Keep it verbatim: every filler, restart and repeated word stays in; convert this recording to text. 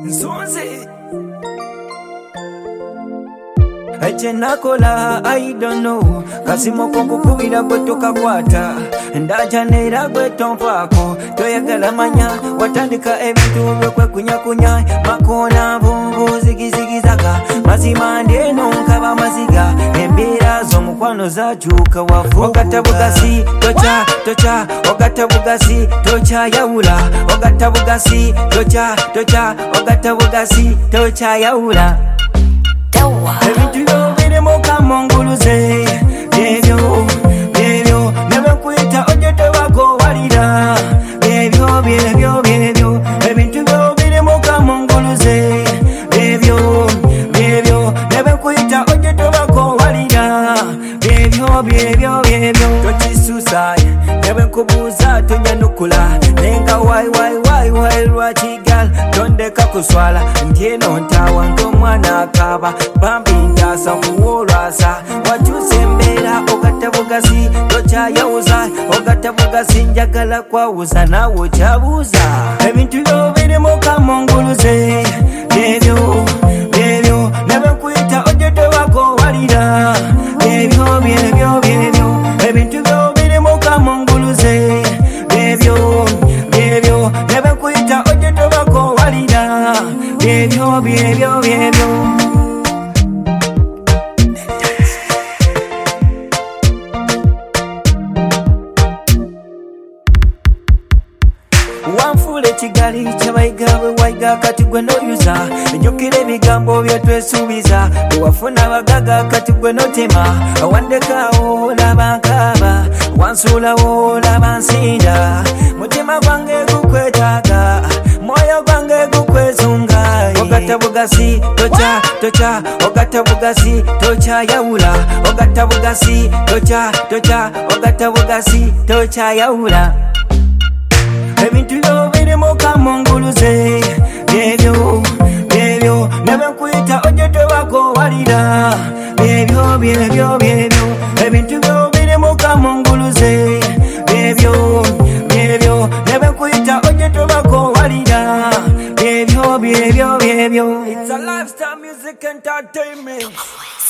Nzonze Echenakola, I don't know. Kasimo kukubira gwe tokakwata. Ndaja neera gwe tonfaako. Toyagala manya, watandika ebintu byo kwe kunya kunya. Makona vumbu zigizigizaga. Mazima ndeno nkaba maziga. Embeera z'omukwano zakyuka wafu. Ogata bugasi, tocha, tocha. Ogata bugasi, tocha yawula. Ogata bugasi, tocha, tocha. Ogata bugasi, tocha yawula. Ebintu byo birimo kamonguluze Byebyo, byebyo Nebekwita oje tebako walira Byebyo, byebyo, byebyo Ebintu byo birimo kamonguluze Byebyo, byebyo Nebekwita oje tebako walira Byebyo, byebyo, byebyo Tokisusaye Nebenkubuuza tonyanukula Nenga wai wai wai wai lwakigal Tondeka kuswala Ndieno ntawa ng'omwana akaba Bambi ndasa kuwolwasa Wakyusa embeera ogata bugasi tokyayawuza Ogata bugasi njagala kwawuza nawe okyabuuza Ebintu byo birimu kamonguluze Byebyo, byebyo Nebekwita oje tebako walira Byebyo, byebyo, byebyo Ebintu byo birimu kamonguluze Byebyo, byebyo Nebekwita oje tebako walira Byebyo, byebyo, byebyo Wanfuula ekigali ky'abayiga bwe wayiga kati gwe noyuza Ejjukira ebigambo bye twesuubiza bwe wafuna abagaga kati gwe notema Wandekaawo laba nkaaba wansuulawo laba nsinda Mutima gwange gukwetaaga mwoyo gwange gukwezunga Ogata bugasi tocha tocha Ogata bugasi tocha yawula Ogata bugasi tocha tocha Ogata bugasi tocha yawula Ebintu byo birimo kamonguluze Byebyo, byebyo Nebekwita oje tebako walira Byebyo, byebyo, byebyo Ebintu byo birimo kamonguluze Byebyo, byebyo Nebekwita oje tebako walira Byebyo, byebyo, byebyo It's a lifestyle music entertainment.